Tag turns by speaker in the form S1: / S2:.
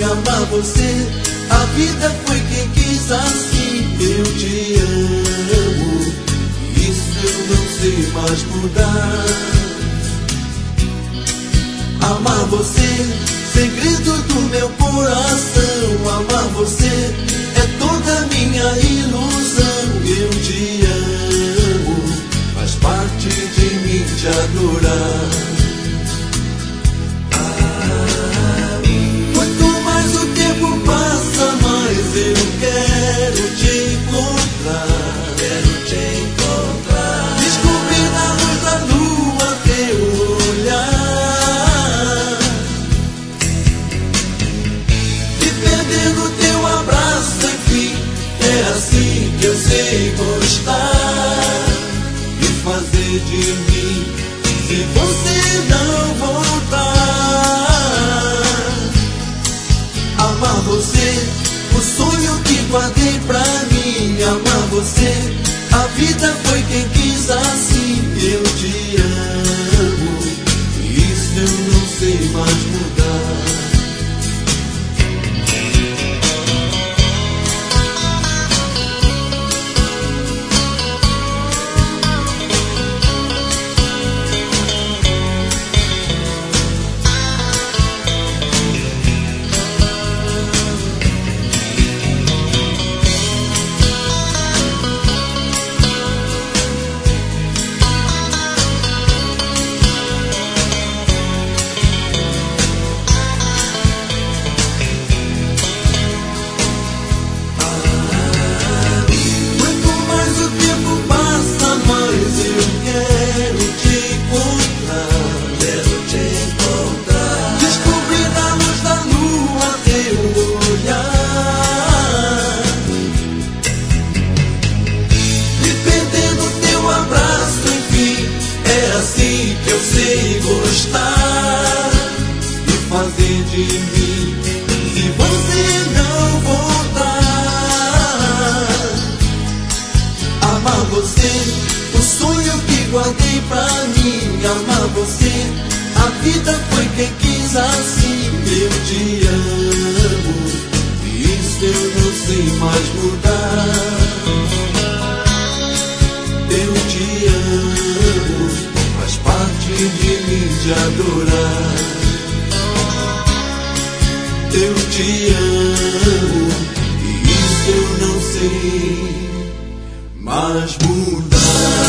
S1: amar você. A vida foi quem quis assim. Eu te amo, isso eu não sei mais mudar. Amar você, segredo do meu coração. Amar você é toda minha ilusão. Eu te amo, faz parte de mim te adorar. Quanto mais o tempo passa, mais eu quero te encontrar. Quero te encontrar. Descobrir na luz da lua teu olhar. Me perder no teu abraço, enfim. É assim que eu sei gostar. E fazer de mim, se você não voltar. Amar você, o sonho que guardei pra mim. Amar você, a vida foi quem quis assim. Eu te amo, isso eu não sei mais mudar. Eu sei gostar e fazer de mim, se você não voltar. Amar você, o sonho que guardei pra mim. Amar você, a vida foi quem quis assim. Eu te amo, isso eu não sei mais mudar. Eu te amo, faz parte de mim te adorar. Eu te amo, e isso eu não sei mais mudar.